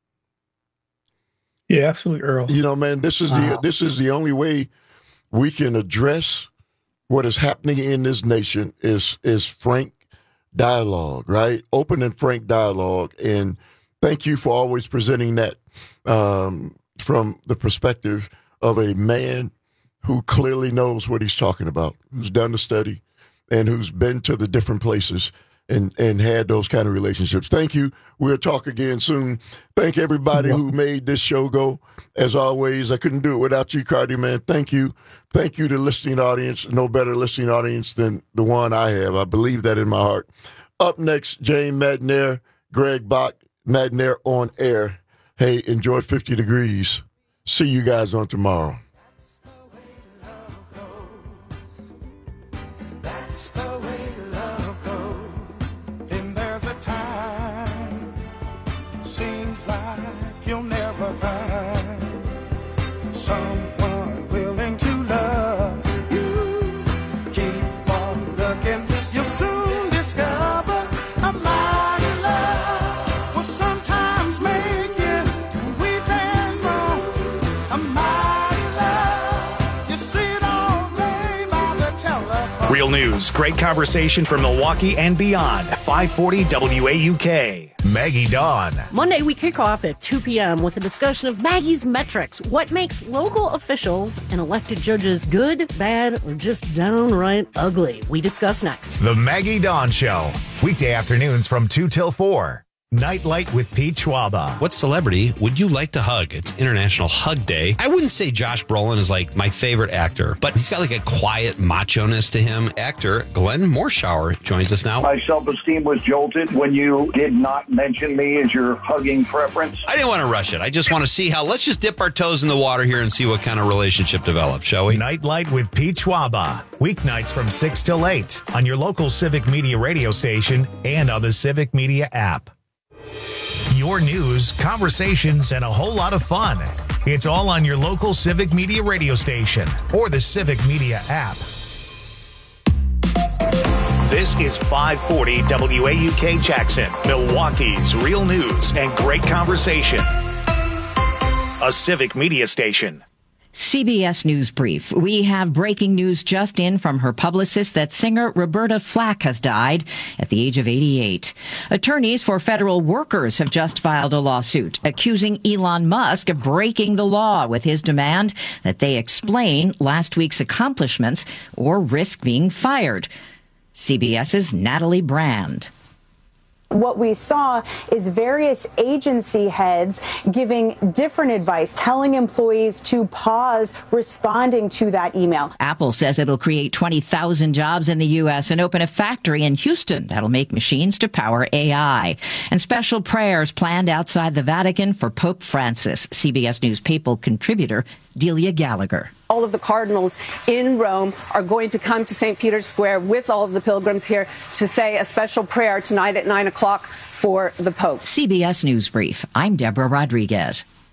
Yeah, absolutely, Earl. You know, man, this is the Wow. this is the only way we can address what is happening in this nation is is frank dialogue, right? Open and frank dialogue. And thank you for always presenting that um, from the perspective of a man who clearly knows what he's talking about, who's done the study, and who's been to the different places and, and had those kind of relationships. Thank you. We'll talk again soon. Thank everybody who made this show go. As always, I couldn't do it without you, Cardi, man. Thank you. Thank you to the listening audience. No better listening audience than the one I have. I believe that in my heart. Up next, Jane Madnair, Greg Bach, Madnair on air. Hey, enjoy fifty degrees. See you guys on tomorrow. That's the way love goes. Then there's a time, seems like you'll never find someone willing to love you. Keep on looking, you'll soon discover a mighty love will sometimes make it weep and moan. A mighty love, you see it all day by the telephone. Real news, great conversation from Milwaukee and beyond. five forty W A U K. Maggie Dawn. Monday, we kick off at two p.m. with a discussion of Maggie's metrics. What makes local officials and elected judges good, bad, or just downright ugly? We discuss next. The Maggie Dawn Show. Weekday afternoons from two till four. Nightlight with Pete Schwaba. What celebrity would you like to hug? It's International Hug Day. I wouldn't say Josh Brolin is like my favorite actor, but he's got like a quiet macho-ness to him. Actor Glenn Morshower joins us now. My self-esteem was jolted when you did not mention me as your hugging preference. I didn't want to rush it. I just want to see how, let's just dip our toes in the water here and see what kind of relationship develops, shall we? Nightlight with Pete Schwaba. Weeknights from six till eight on your local Civic Media radio station and on the Civic Media app. Your news, conversations, and a whole lot of fun. It's all on your local Civic Media radio station or the Civic Media app. This is five forty W A U K Jackson, Milwaukee's real news and great conversation. A Civic Media station. C B S News Brief. We have breaking news just in from her publicist that singer Roberta Flack has died at the age of eighty-eight. Attorneys for federal workers have just filed a lawsuit accusing Elon Musk of breaking the law with his demand that they explain last week's accomplishments or risk being fired. CBS's Natalie Brand. What we saw is various agency heads giving different advice, telling employees to pause responding to that email. Apple says it'll create twenty thousand jobs in the U S and open a factory in Houston that'll make machines to power A I. And special prayers planned outside the Vatican for Pope Francis. C B S News Papal contributor Delia Gallagher. All of the cardinals in Rome are going to come to Saint Peter's Square with all of the pilgrims here to say a special prayer tonight at nine o'clock for the Pope. C B S News Brief. I'm Deborah Rodriguez.